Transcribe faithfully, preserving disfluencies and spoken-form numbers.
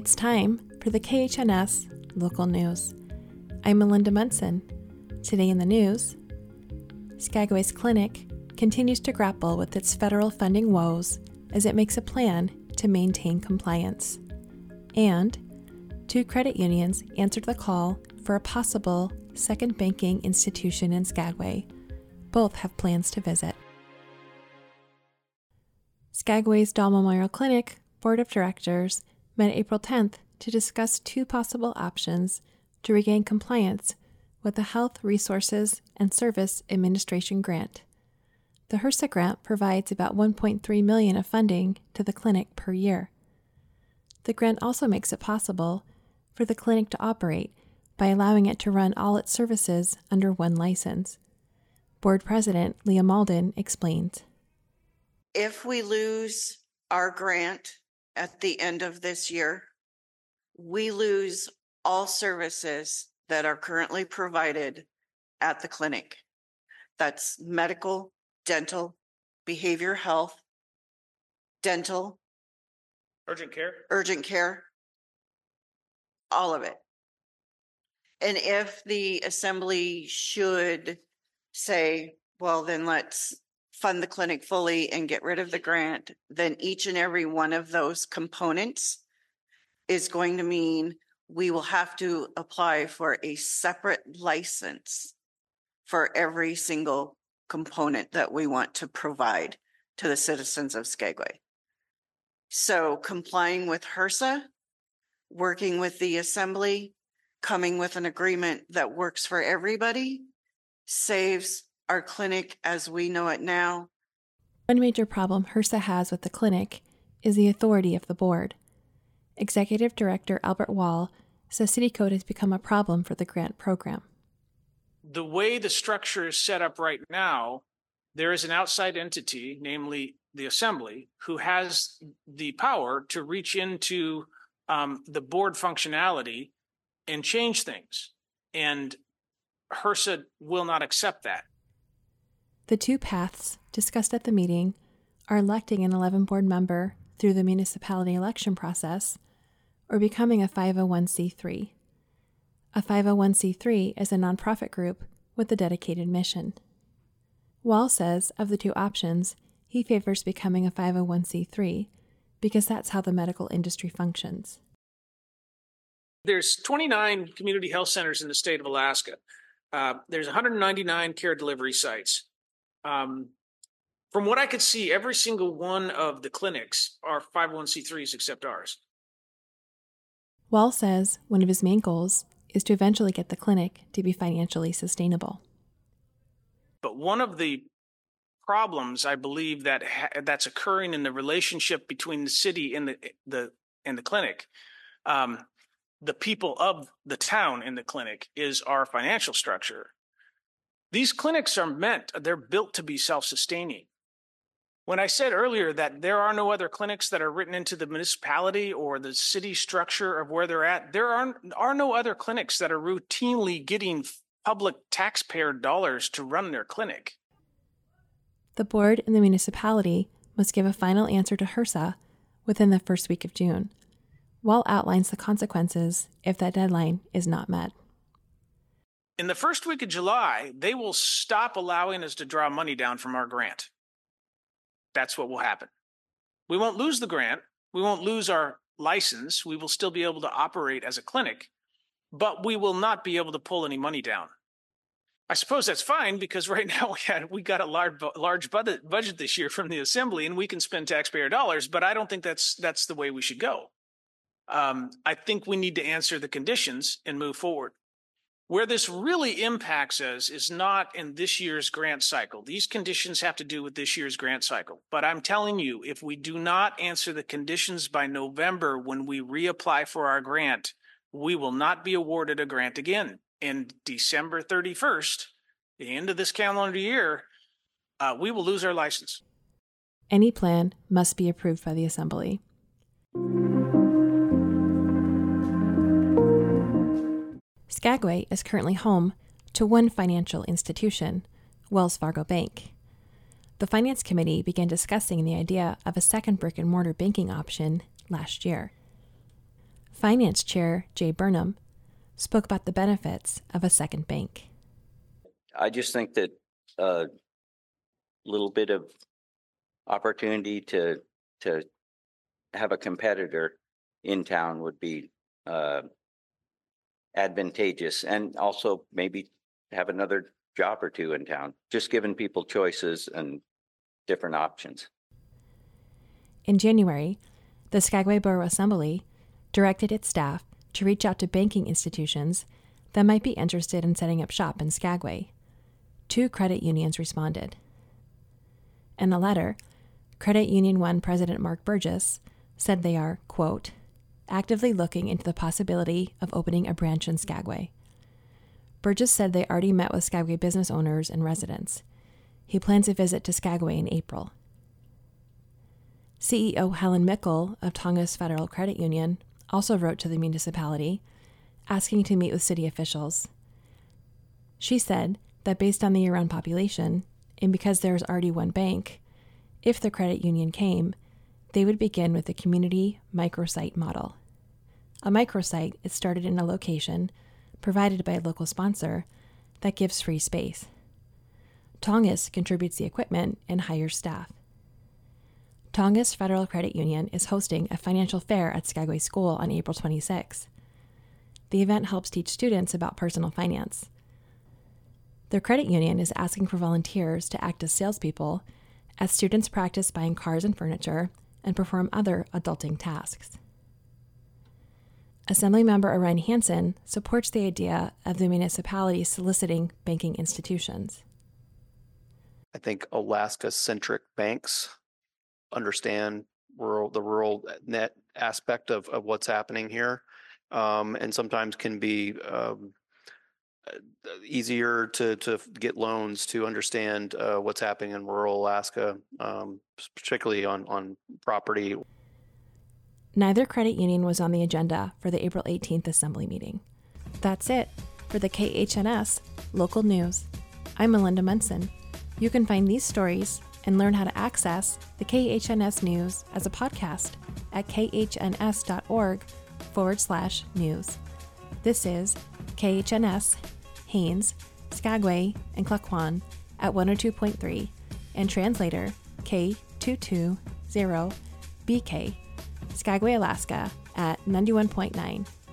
It's time for the K H N S Local News. I'm Melinda Munson. Today in the news, Skagway's clinic continues to grapple with its federal funding woes as it makes a plan to maintain compliance. And two credit unions answered the call for a possible second banking institution in Skagway. Both have plans to visit. Skagway's Dahl Memorial Clinic Board of Directors met April tenth to discuss two possible options to regain compliance with the Health Resources and Service Administration grant. The HRSA grant provides about one point three million dollars of funding to the clinic per year. The grant also makes it possible for the clinic to operate by allowing it to run all its services under one license. Board President Leah Malden explains. If we lose our grant at the end of this year, we lose all services that are currently provided at the clinic. That's medical, dental, behavioral health, dental, urgent care, urgent care, all of it. And if the assembly should say, well, then let's fund the clinic fully and get rid of the grant, then each and every one of those components is going to mean we will have to apply for a separate license for every single component that we want to provide to the citizens of Skagway. So complying with HRSA, working with the assembly, coming with an agreement that works for everybody, saves our clinic as we know it now. One major problem HRSA has with the clinic is the authority of the board. Executive Director Albert Wall says city code has become a problem for the grant program. The way the structure is set up right now, there is an outside entity, namely the assembly, who has the power to reach into um, the board functionality and change things. And HRSA will not accept that. The two paths discussed at the meeting are electing an eleven board member through the municipality election process or becoming a five oh one c three. A five oh one c three is a nonprofit group with a dedicated mission. Wall says of the two options, he favors becoming a five oh one c three because that's how the medical industry functions. There's twenty-nine community health centers in the state of Alaska. Uh, there's one hundred ninety-nine care delivery sites. Um, from what I could see, every single one of the clinics are five oh one c threes except ours. Wall says one of his main goals is to eventually get the clinic to be financially sustainable. But one of the problems I believe that ha- that's occurring in the relationship between the city and the the and the clinic, um, the people of the town in the clinic, is our financial structure. These clinics are meant, they're built to be self-sustaining. When I said earlier that there are no other clinics that are written into the municipality or the city structure of where they're at, there are, are no other clinics that are routinely getting public taxpayer dollars to run their clinic. The board and the municipality must give a final answer to HRSA within the first week of June. Wall outlines the consequences if that deadline is not met. In the first week of July, they will stop allowing us to draw money down from our grant. That's what will happen. We won't lose the grant. We won't lose our license. We will still be able to operate as a clinic, but we will not be able to pull any money down. I suppose that's fine because right now we, had, we got a large, large budget, budget this year from the assembly and we can spend taxpayer dollars, but I don't think that's, that's the way we should go. Um, I think we need to answer the conditions and move forward. Where this really impacts us is not in this year's grant cycle. These conditions have to do with this year's grant cycle. But I'm telling you, if we do not answer the conditions by November when we reapply for our grant, we will not be awarded a grant again. And December thirty-first, the end of this calendar year, uh, we will lose our license. Any plan must be approved by the assembly. Skagway is currently home to one financial institution, Wells Fargo Bank. The Finance Committee began discussing the idea of a second brick-and-mortar banking option last year. Finance Chair Jay Burnham spoke about the benefits of a second bank. I just think that a little bit of opportunity to to have a competitor in town would be uh, advantageous, and also maybe have another job or two in town, just giving people choices and different options. In January, the Skagway Borough Assembly directed its staff to reach out to banking institutions that might be interested in setting up shop in Skagway. Two credit unions responded. In a letter, Credit Union One President Mark Burgess said they are, quote, actively looking into the possibility of opening a branch in Skagway. Burgess said they already met with Skagway business owners and residents. He plans a visit to Skagway in April. C E O Helen Mickle of Tongass Federal Credit Union also wrote to the municipality, asking to meet with city officials. She said that based on the year-round population, and because there is already one bank, if the credit union came, they would begin with the community microsite model. A microsite is started in a location provided by a local sponsor that gives free space. Tongass contributes the equipment and hires staff. Tongass Federal Credit Union is hosting a financial fair at Skagway School on April twenty-sixth. The event helps teach students about personal finance. Their credit union is asking for volunteers to act as salespeople as students practice buying cars and furniture and perform other adulting tasks. Assemblymember Orion Hansen supports the idea of the municipality soliciting banking institutions. I think Alaska-centric banks understand rural, the rural net aspect of, of what's happening here, um, and sometimes can be um, easier to, to get loans to understand uh, what's happening in rural Alaska, um, particularly on, on property. Neither credit union was on the agenda for the April eighteenth Assembly meeting. That's it for the K H N S Local News. I'm Melinda Munson. You can find these stories and learn how to access the K H N S News as a podcast at khns.org forward slash news. This is K H N S, Haines, Skagway, and Klukwan at one oh two point three and translator K two two zero B K, Skagway, Alaska at ninety-one point nine.